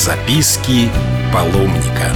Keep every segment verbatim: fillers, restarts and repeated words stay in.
Записки паломника.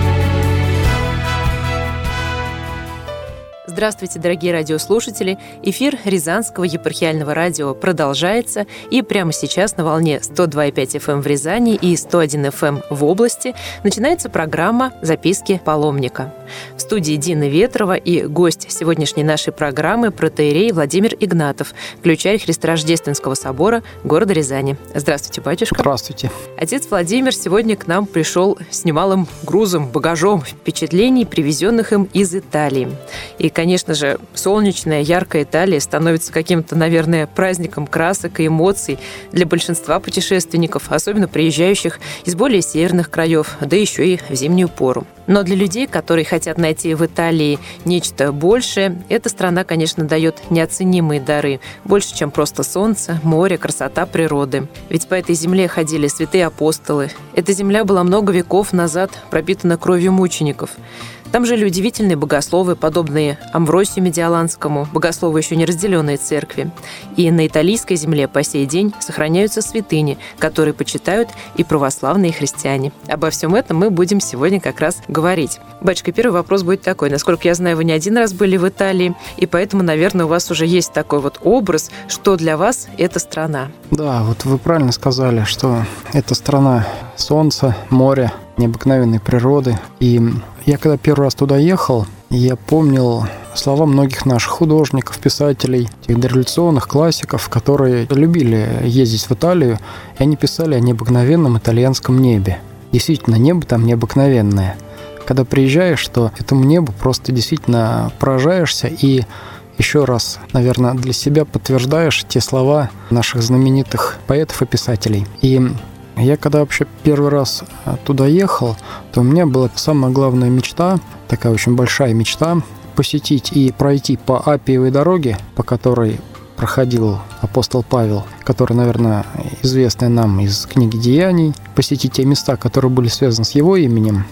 Здравствуйте, дорогие радиослушатели! Эфир Рязанского епархиального радио продолжается, и прямо сейчас на волне сто два и пять эф эм в Рязани и сто один эф эм в области начинается программа «Записки паломника». В студии Дина Ветрова и гость сегодняшней нашей программы протоиерей Владимир Игнатов, ключарь Христорождественского собора города Рязани. Здравствуйте, батюшка. Здравствуйте. Отец Владимир сегодня к нам пришел с немалым грузом, багажом впечатлений, привезенных им из Италии. И, конечно же, солнечная, яркая Италия становится каким-то, наверное, праздником красок и эмоций для большинства путешественников, особенно приезжающих из более северных краев, да еще и в зимнюю пору. Но для людей, которые хотят найти в Италии нечто большее, эта страна, конечно, дает неоценимые дары, больше, чем просто солнце, море, красота природы. Ведь по этой земле ходили святые апостолы. Эта земля была много веков назад пропитана кровью мучеников. Там жили удивительные богословы, подобные Амвросию Медиаланскому, богословы еще не разделенной церкви. И на италийской земле по сей день сохраняются святыни, которые почитают и православные христиане. Обо всем этом мы будем сегодня как раз говорить. Батюшка, первый вопрос будет такой. Насколько я знаю, вы не один раз были в Италии, и поэтому, наверное, у вас уже есть такой вот образ, что для вас эта страна. Да, вот вы правильно сказали, что это страна солнца, моря, необыкновенной природы. И я когда первый раз туда ехал, я помнил слова многих наших художников, писателей, тех дореволюционных классиков, которые любили ездить в Италию, и они писали о необыкновенном итальянском небе. Действительно, небо там необыкновенное. Когда приезжаешь, то этому небу просто действительно поражаешься и еще раз, наверное, для себя подтверждаешь те слова наших знаменитых поэтов и писателей. И я когда вообще первый раз туда ехал, то у меня была самая главная мечта, такая очень большая мечта, посетить и пройти по Аппиевой дороге, по которой проходил апостол Павел, который, наверное, известный нам из книги «Деяний», посетить те места, которые были связаны с его именем.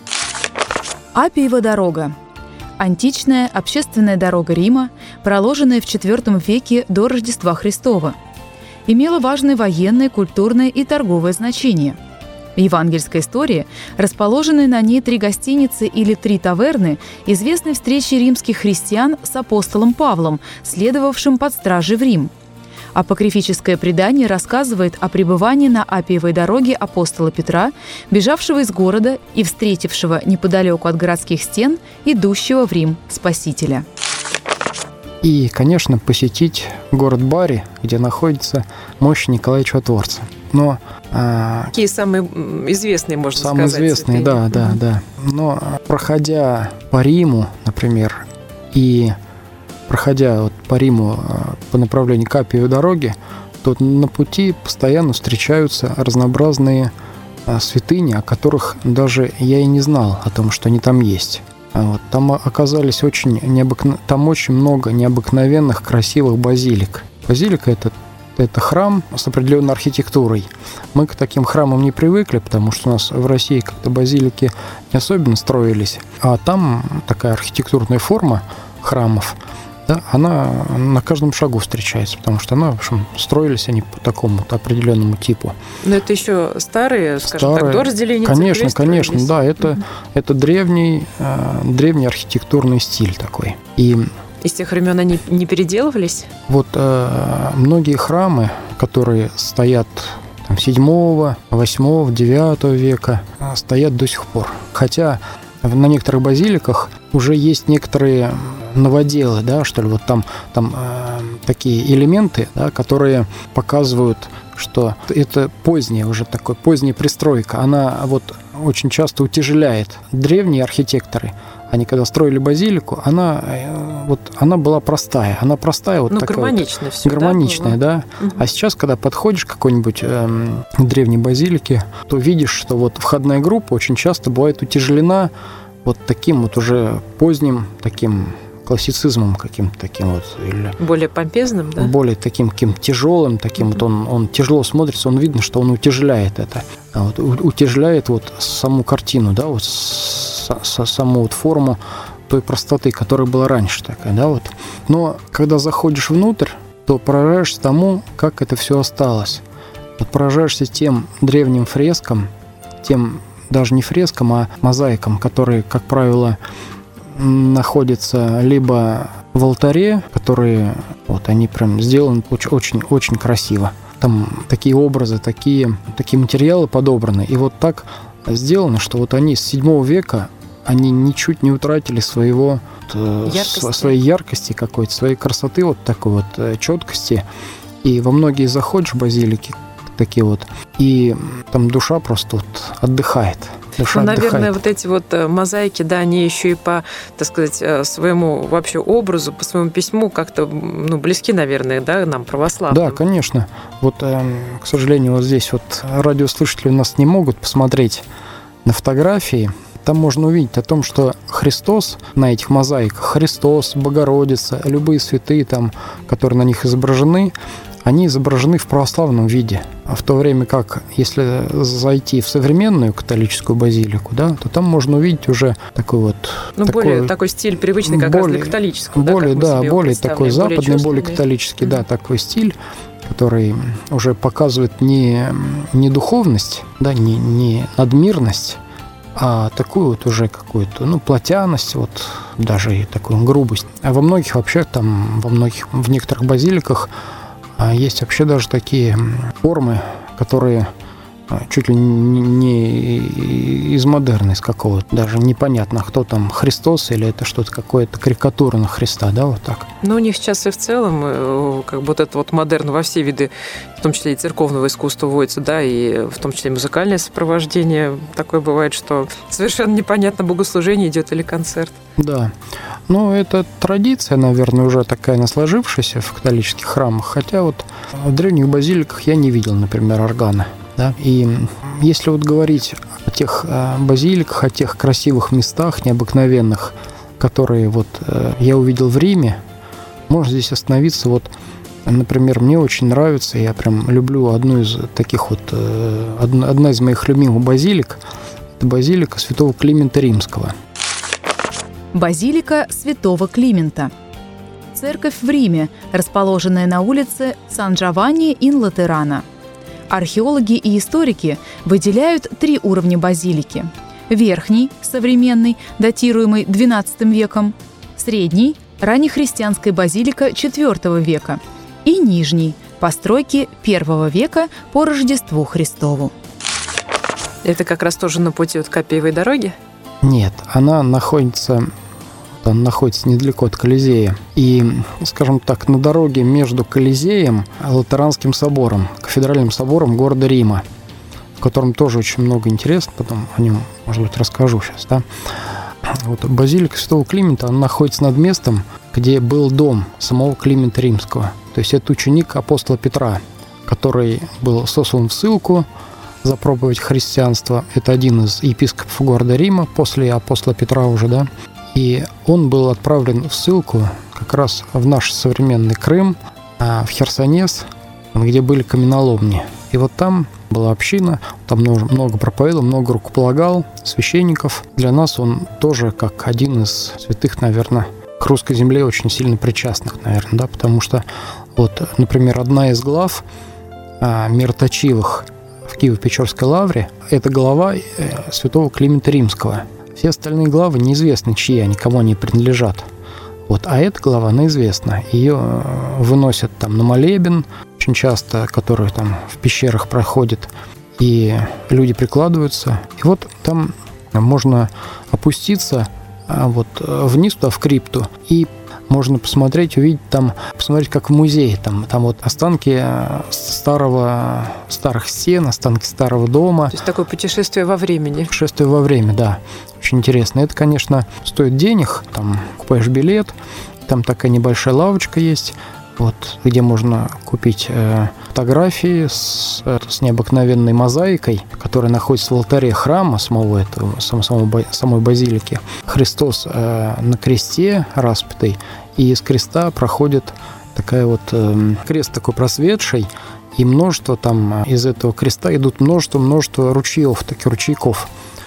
Аппиева дорога. Античная общественная дорога Рима, проложенная в четвёртом веке до Рождества Христова, имела важное военное, культурное и торговое значение. В евангельской истории расположены на ней три гостиницы или три таверны, известны встречи римских христиан с апостолом Павлом, следовавшим под стражей в Рим. Апокрифическое предание рассказывает о пребывании на Аппиевой дороге апостола Петра, бежавшего из города и встретившего неподалеку от городских стен идущего в Рим Спасителя. И, конечно, посетить город Бари, где находится мощь Николая Чудотворца. Но какие самые известные, можно самые сказать? Самые известные, да, да, угу. да. Но проходя по Риму, например, и проходя вот по Риму по направлению к Аппиевой дороге, то на пути постоянно встречаются разнообразные святыни, о которых даже я и не знал о том, что они там есть. Вот. Там оказались очень необыкновенные, там очень много необыкновенных, красивых базилик. Базилика – это, это храм с определенной архитектурой. Мы к таким храмам не привыкли, потому что у нас в России как-то базилики не особенно строились. А там такая архитектурная форма храмов, да, она на каждом шагу встречается, потому что она, в общем, строились они по такому определенному типу. Но это еще старые, скажем старые, так, до разделения Конечно, церквей конечно, строились. да, это, угу. это древний, э, древний архитектурный стиль такой. И из тех времен они не переделывались? Вот э, многие храмы, которые стоят там, седьмого, восьмого, девятого века, стоят до сих пор. Хотя на некоторых базиликах уже есть некоторые новоделы, да, что ли, вот там, там э, такие элементы, да, которые показывают, что это поздняя уже такой, поздняя пристройка, она вот очень часто утяжеляет. Древние архитекторы, они когда строили базилику, она, вот, она была простая, она простая, вот ну, такая гармоничная вот, все, гармоничная, да. да? Угу. А сейчас, когда подходишь к какой-нибудь э, древней базилике, то видишь, что вот входная группа очень часто бывает утяжелена вот таким вот уже поздним таким классицизмом каким-то таким вот. Или более помпезным, да? Более таким каким-то тяжелым, таким mm-hmm. вот он, он тяжело смотрится, он видно, что он утяжеляет это. Вот, утяжеляет вот саму картину, да, вот с, с, саму вот форму той простоты, которая была раньше такая, да, вот. Но когда заходишь внутрь, то поражаешься тому, как это все осталось. Вот поражаешься тем древним фрескам, тем даже не фрескам, а мозаикам, которые, как правило, находятся либо в алтаре, которые вот они прям сделаны очень-очень красиво. Там такие образы, такие, такие материалы подобраны. И вот так сделано, что вот они с седьмого века, они ничуть не утратили своего, яркости. своей яркости какой-то, своей красоты, вот такой вот четкости. И во многие заходишь базилики такие вот, и там душа просто вот отдыхает. Душа ну, наверное, отдыхает. вот эти вот мозаики, да, они еще и по, так сказать, своему вообще образу, по своему письму как-то, ну, близки, наверное, да, нам, православным. Да, конечно. Вот, к сожалению, вот здесь вот радиослушатели у нас не могут посмотреть на фотографии. Там можно увидеть о том, что Христос на этих мозаиках, Христос, Богородица, любые святые, там, которые на них изображены, они изображены в православном виде. А в то время как, если зайти в современную католическую базилику, да, то там можно увидеть уже такой вот... Ну, такой, более такой стиль, привычный как более, раз для католического. Более, да, да, более такой западный, более, более католический, mm-hmm. да, такой стиль, который уже показывает не, не духовность, да, не, не надмирность, а такую вот уже какую-то, ну, плотяность, вот даже и такую грубость. А во многих вообще там, во многих, в некоторых базиликах есть вообще даже такие формы, которые чуть ли не из модерна, из какого-то. Даже непонятно, кто там, Христос или это что-то какое-то карикатура на Христа, да, вот так. Ну, у них сейчас и в целом, как бы вот это вот модерн во все виды, в том числе и церковного искусства вводится, да, и в том числе и музыкальное сопровождение. Такое бывает, что совершенно непонятно, богослужение идет или концерт. Да. Ну, это традиция, наверное, уже такая насложившаяся в католических храмах. Хотя вот в древних базиликах я не видел, например, органа. Да? И если вот говорить о тех базиликах, о тех красивых местах необыкновенных, которые вот я увидел в Риме, можно здесь остановиться. Вот, например, мне очень нравится, я прям люблю одну из таких вот, одна из моих любимых базилик, это базилика святого Климента Римского. Базилика святого Климента. Церковь в Риме, расположенная на улице Сан-Джованни-ин-Латерано. Археологи и историки выделяют три уровня базилики. Верхний, современный, датируемый двенадцатым веком, средний, раннехристианская базилика четвёртого века и нижний, постройки первого века по Рождеству Христову. Это как раз тоже на пути от Капиевой дороги? Нет, она находится, она находится недалеко от Колизея. И, скажем так, на дороге между Колизеем и Латеранским собором, кафедральным собором города Рима, в котором тоже очень много интересного, потом о нем, может быть, расскажу сейчас. Да? Вот, базилика святого Климента, она находится над местом, где был дом самого Климента Римского. То есть это ученик апостола Петра, который был сослан в ссылку за проповедь христианства. Это один из епископов города Рима, после апостола Петра уже, да. И он был отправлен в ссылку как раз в наш современный Крым, в Херсонес, где были каменоломни. И вот там была община, там много проповедовал, много рукополагал, священников. Для нас он тоже как один из святых, наверное, к русской земле очень сильно причастных, наверное, да, потому что вот, например, одна из глав мироточивых в Киево-Печорской лавре – это глава святого Климента Римского. Все остальные главы неизвестны, чьи они, кому они принадлежат. Вот. А эта глава, она известна. Ее выносят там на молебен, очень часто, который там в пещерах проходит, и люди прикладываются. И вот там можно опуститься вот вниз туда, в крипту, и можно посмотреть, увидеть там, посмотреть, как в музее. Там, там вот останки старого, старых стен, останки старого дома. То есть такое путешествие во времени. Путешествие во время, да. Очень интересно. Это, конечно, стоит денег. Там покупаешь билет, там такая небольшая лавочка есть, вот, где можно купить э, фотографии с, с необыкновенной мозаикой, которая находится в алтаре храма самого этого, сам, самого, самой базилики. Христос э, на кресте распятый, и из креста проходит такая вот э, крест такой просветший, и множество там из этого креста идут множество-множество ручьев, таких ручейков.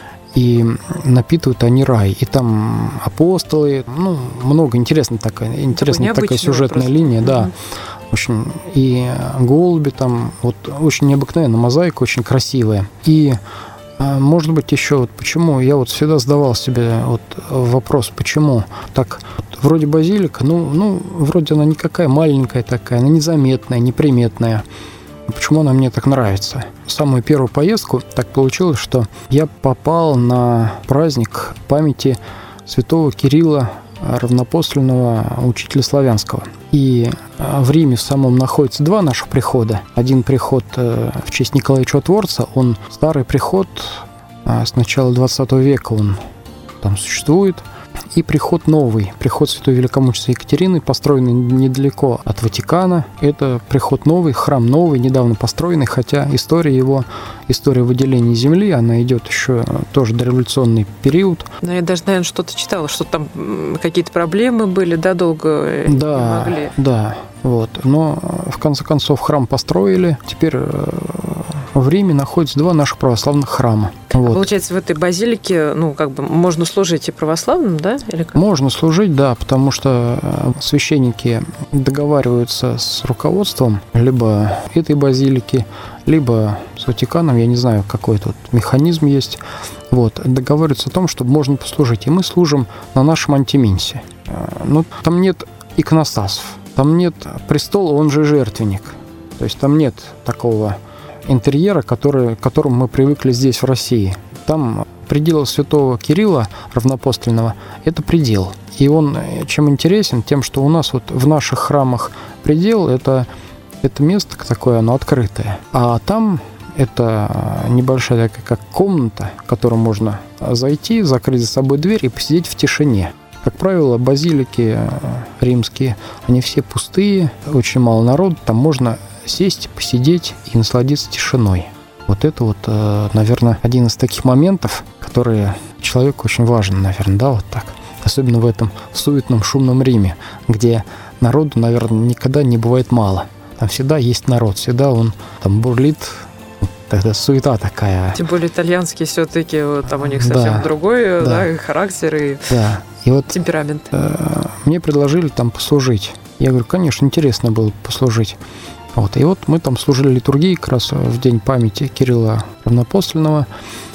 И напитывают они рай. И там апостолы, ну, много интересно такая, интересная такая сюжетная просто линия, да. Mm-hmm. Очень, и голуби там, вот очень необыкновенная мозаика, очень красивая. И Может быть, еще вот почему, я вот всегда задавал себе вот вопрос, почему так, вот, вроде базилика, ну, ну, вроде она никакая маленькая такая, она незаметная, неприметная. Почему она мне так нравится? Самую первую поездку так получилось, что я попал на праздник памяти святого Кирилла Равнопостольного, учителя славянского. И в Риме в самом находится два наших прихода. Один приход в честь Николая Чудотворца, он старый приход, с начала двадцатого века он там существует. И приход новый, приход святой великомученицы Екатерины, построенный недалеко от Ватикана. Это приход новый, храм новый, недавно построенный, хотя история его, история выделения земли, она идет еще тоже дореволюционный период. Но я даже, наверное, что-то читала, что там какие-то проблемы были, да, долго да, не могли. Да, вот. Но в конце концов храм построили. Теперь в Риме находятся два наших православных храма. Вот. А получается, в этой базилике, ну, как бы, можно служить и православным, да? Или как? Можно служить, да, потому что священники договариваются с руководством либо этой базилики, либо с Ватиканом, я не знаю, какой тут механизм есть. Вот, договариваются о том, чтобы можно послужить. И мы служим на нашем антиминсе. Ну, там нет иконостасов, там нет престола, он же жертвенник. То есть там нет такого интерьера, который, к которому мы привыкли здесь, в России. Там предел святого Кирилла Равнопостольного – это предел. И он чем интересен? Тем, что у нас вот в наших храмах предел – это, это место такое, оно открытое. А там это небольшая такая как комната, в которую можно зайти, закрыть за собой дверь и посидеть в тишине. Как правило, базилики римские, они все пустые, очень мало народу, там можно сесть, посидеть и насладиться тишиной. Вот это вот, наверное, один из таких моментов, которые человеку очень важен, наверное, да, вот так. Особенно в этом суетном, шумном Риме, где народу, наверное, никогда не бывает мало. Там всегда есть народ, всегда он там бурлит, тогда суета такая. Тем более итальянские все-таки, вот, там у них совсем да, другой да. Да, и характер, и, да. И вот, темперамент. Э, мне предложили там послужить. Я говорю, конечно, интересно было послужить. Вот. И вот мы там служили литургии как раз в день памяти Кирилла Равнопостольного,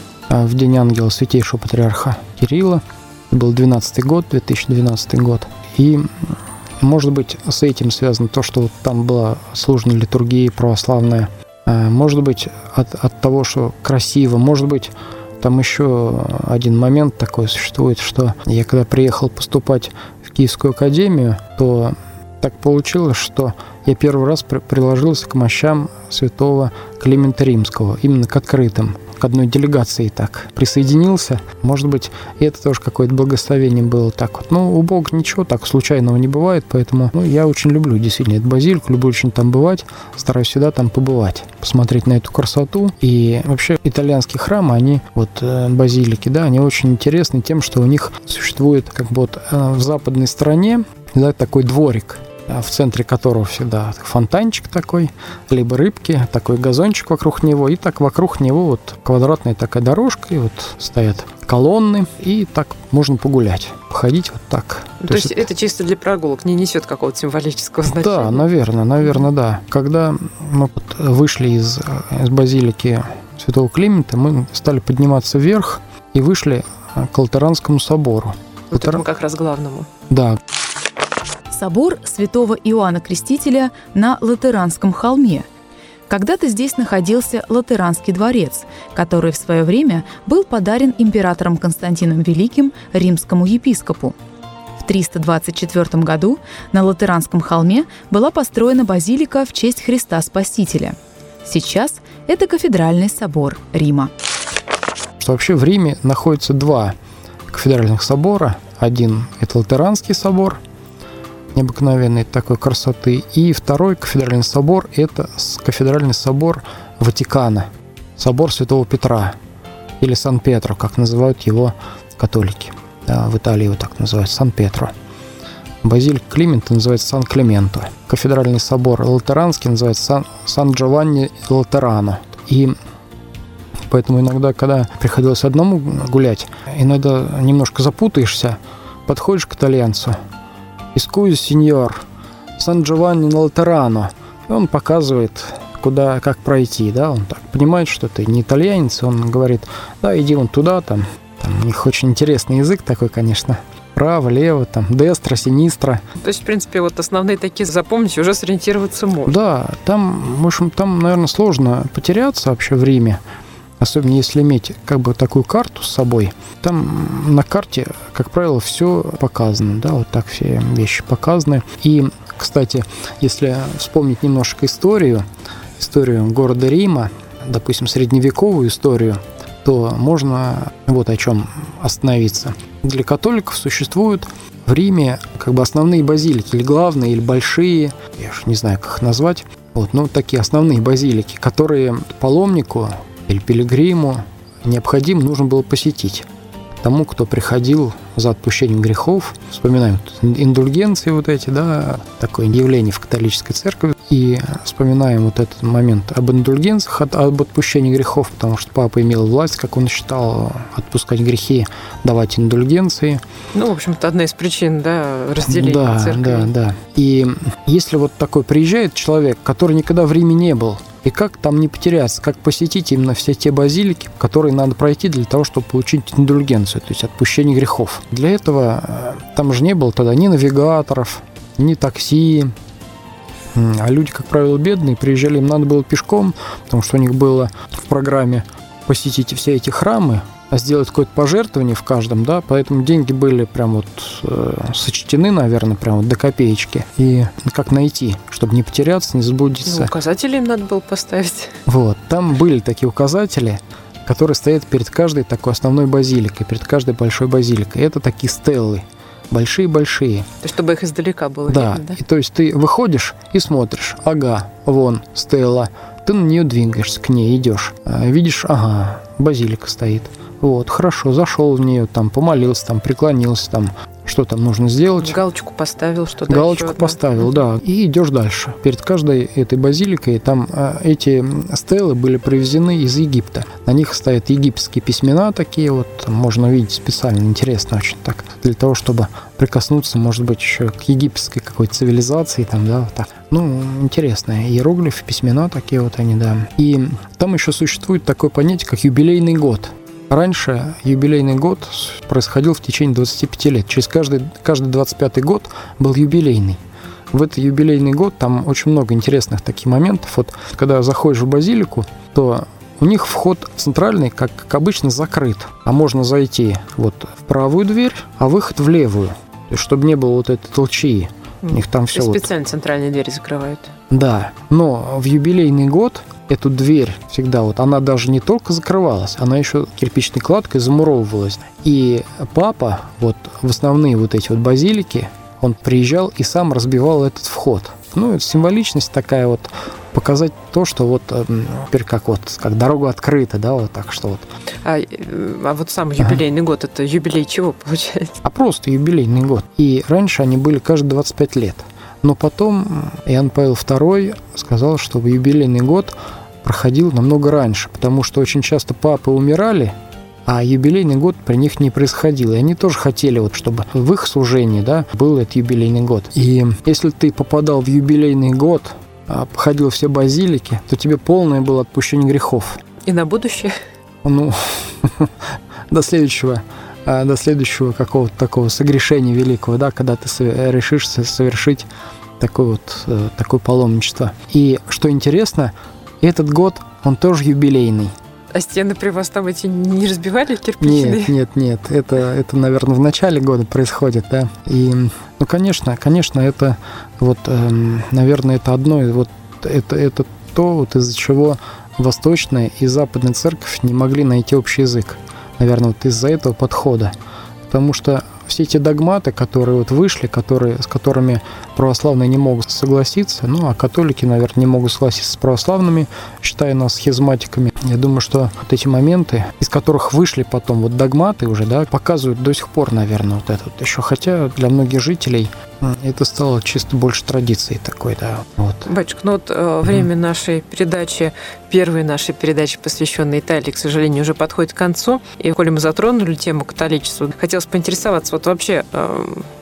в день ангела святейшего патриарха Кирилла. Это был двенадцатый год, две тысячи двенадцатый год. И, может быть, с этим связано то, что вот там была служена литургия православная. Может быть, от, от того, что красиво. Может быть, там еще один момент такой существует, что я когда приехал поступать в Киевскую академию, то так получилось, что я первый раз при- приложился к мощам святого Климента Римского, именно к открытым, к одной делегации так присоединился. Может быть, и это тоже какое-то благословение было так вот. Но у Бога ничего так случайного не бывает, поэтому ну, я очень люблю действительно эту базилику, люблю очень там бывать, стараюсь всегда там побывать, посмотреть на эту красоту. И вообще итальянские храмы, они, вот базилики, да, они очень интересны тем, что у них существует как бы вот в западной стороне, да, такой дворик, в центре которого всегда фонтанчик такой, либо рыбки, такой газончик вокруг него, и так вокруг него вот квадратная такая дорожка, и вот стоят колонны, и так можно погулять, походить вот так. То, То есть это чисто для прогулок, не несет какого-то символического значения? Да, наверное, наверное, да. Когда мы вышли из, из базилики святого Климента, мы стали подниматься вверх и вышли к Латеранскому собору. Вот Латер... этому как раз главному. Да. Собор святого Иоанна Крестителя на Латеранском холме. Когда-то здесь находился Латеранский дворец, который в свое время был подарен императором Константином Великим римскому епископу. В триста двадцать четвёртом году на Латеранском холме была построена базилика в честь Христа Спасителя. Сейчас это кафедральный собор Рима. Что вообще в Риме находится два кафедральных собора. Один – это Латеранский собор, необыкновенной такой красоты. И второй кафедральный собор – это кафедральный собор Ватикана, собор Святого Петра, или Сан-Петро, как называют его католики. Да, в Италии его так называют, Сан-Петро. Базилика Климента называется Сан-Клементо. Кафедральный собор Латеранский называется Сан- Сан-Джованни Латерано. И поэтому иногда, когда приходилось одному гулять, иногда немножко запутаешься, подходишь к итальянцу, «Искузи, сеньор, Сан-Джованни Латерано». И он показывает куда, как пройти, да, он так понимает, что ты не итальянец, он говорит, да, иди вон туда, там, там у них очень интересный язык такой, конечно, право, лево, там, дестро, синистро. То есть, в принципе, вот основные такие запомнить, уже сориентироваться можно. Да, там, в общем, там, наверное, сложно потеряться вообще в Риме, особенно если иметь как бы такую карту с собой. Там на карте, как правило, все показано, да, вот так все вещи показаны. И, кстати, если вспомнить немножко историю, историю города Рима, допустим, средневековую историю, то можно вот о чем остановиться. Для католиков существуют в Риме как бы основные базилики, или главные, или большие, я уж не знаю, как их назвать, вот, ну, такие основные базилики, которые паломнику или пилигриму необходимо нужно было посетить. Тому, кто приходил за отпущением грехов, вспоминаем индульгенции вот эти, да, такое явление в католической церкви, и вспоминаем вот этот момент об индульгенциях, об отпущении грехов, потому что папа имел власть, как он считал, отпускать грехи, давать индульгенции. Ну, в общем-то, одна из причин, да, разделения да, церкви. Да, да. И если вот такой приезжает человек, который никогда в Риме не был, и как там не потеряться, как посетить именно все те базилики, которые надо пройти для того, чтобы получить индульгенцию, то есть отпущение грехов. Для этого там же не было тогда ни навигаторов, ни такси, а люди, как правило, бедные, приезжали, им надо было пешком, потому что у них было в программе посетить все эти храмы, а сделать какое-то пожертвование в каждом, да, поэтому деньги были прям вот э, сочтены, наверное, прям вот до копеечки. И как найти, чтобы не потеряться, не заблудиться. Ну, указатели им надо было поставить. Вот, там были такие указатели, которые стоят перед каждой такой основной базиликой, перед каждой большой базиликой. Это такие стеллы, большие-большие. То есть, чтобы их издалека было да. видно, да? И то есть ты выходишь и смотришь, ага, вон стелла, ты на нее двигаешься, к ней идешь, видишь, ага, базилика стоит. Вот, хорошо, зашел в нее, там, помолился, там, преклонился, там, что там нужно сделать. Галочку поставил, что-то. Галочку поставил, да, и идешь дальше. Перед каждой этой базиликой там э, эти стелы были привезены из Египта. На них стоят египетские письмена такие вот, там можно увидеть специально, интересно очень так, для того, чтобы прикоснуться, может быть, еще к египетской какой-то цивилизации, там, да, вот так. Ну, интересно, иероглифы, письмена такие вот они, да. И там еще существует такое понятие, как юбилейный год. Раньше юбилейный год происходил в течение двадцати пяти лет. Через каждый, каждый двадцать пятый год был юбилейный. В этот юбилейный год там очень много интересных таких моментов. Вот когда заходишь в базилику, то у них вход центральный, как, как обычно, закрыт. А можно зайти вот в правую дверь, а выход в левую. То есть, чтобы не было вот этой толчии. У них там все специально вот... центральные двери закрывают. Да, но в юбилейный год эту дверь всегда вот, она даже не только закрывалась, она еще кирпичной кладкой замуровывалась. И папа вот в основные вот эти вот базилики, он приезжал и сам разбивал этот вход. Ну, это символичность такая вот, показать то, что вот теперь как вот, как дорога открыта, да, вот так что вот. А, а вот сам юбилейный ага. год, это юбилей чего получается? А просто юбилейный год. И раньше они были каждые двадцать пять лет. Но потом Иоанн Павел второй сказал, что юбилейный год проходил намного раньше, потому что очень часто папы умирали, а юбилейный год при них не происходил. И они тоже хотели, вот, чтобы в их служении, да, был этот юбилейный год. И если ты попадал в юбилейный год, обходил все базилики, то тебе полное было отпущение грехов. И на будущее? Ну, до следующего, до следующего какого-то такого согрешения великого, да, когда ты решишься совершить такое вот, такое паломничество. И что интересно, этот год, он тоже юбилейный. А стены при вас там эти не разбивали кирпичные? Нет, нет, нет. Это, это, наверное, в начале года происходит, да. И, ну, конечно, конечно, это вот, эм, наверное, это одно, вот это, это то, вот из-за чего Восточная и Западная Церковь не могли найти общий язык. Наверное, вот из-за этого подхода. Потому что все эти догматы, которые вот вышли, которые, с которыми православные не могут согласиться, ну, а католики, наверное, не могут согласиться с православными, считая нас схизматиками. Я думаю, что вот эти моменты, из которых вышли потом вот догматы уже, да, показывают до сих пор, наверное, вот это вот еще. Хотя для многих жителей это стало чисто больше традицией такой, да. Вот. Батюшка, ну вот э, время mm. нашей передачи, первой нашей передачи, посвященной Италии, к сожалению, уже подходит к концу. И коли мы затронули тему католичества, хотелось поинтересоваться, вот вообще, э,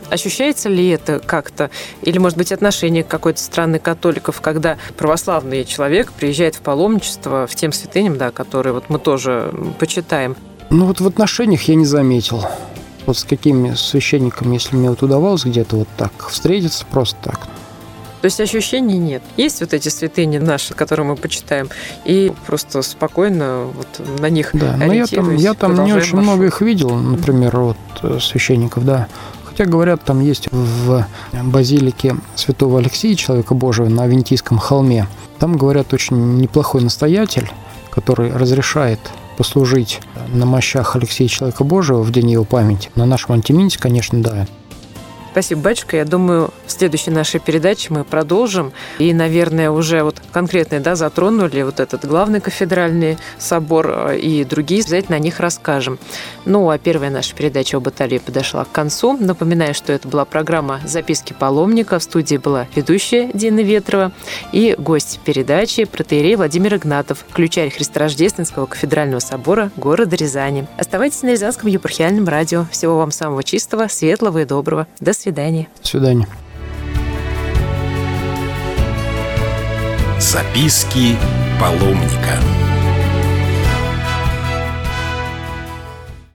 Ощущается ли это как-то? Или, может быть, отношение к какой-то страны католиков, когда православный человек приезжает в паломничество в тем святыням, да, которые вот мы тоже почитаем? Ну вот в отношениях я не заметил. Вот с какими священниками, если мне вот удавалось где-то вот так встретиться, просто так. То есть ощущений нет. Есть вот эти святыни наши, которые мы почитаем, и просто спокойно вот на них да, ориентируясь. Я там, я там не очень маршрут. много их видел, например, вот священников, да. Хотя, говорят, там есть в базилике святого Алексия, человека Божьего, на Авентийском холме. Там, говорят, очень неплохой настоятель, который разрешает послужить на мощах Алексея Человека Божьего в день его памяти. На нашем Антиминте, конечно, да. Спасибо, батюшка. Я думаю, в следующей нашей передаче мы продолжим. И, наверное, уже вот конкретно, да, затронули вот этот главный кафедральный собор и другие, обязательно о них расскажем. Ну, а первая наша передача об Италии подошла к концу. Напоминаю, что это была программа «Записки паломника». В студии была ведущая Дина Ветрова и гость передачи протоиерей Владимир Игнатов, ключарь Христорождественского кафедрального собора города Рязани. Оставайтесь на Рязанском епархиальном радио. Всего вам самого чистого, светлого и доброго. До свидания. До свидания. До свидания. Записки паломника.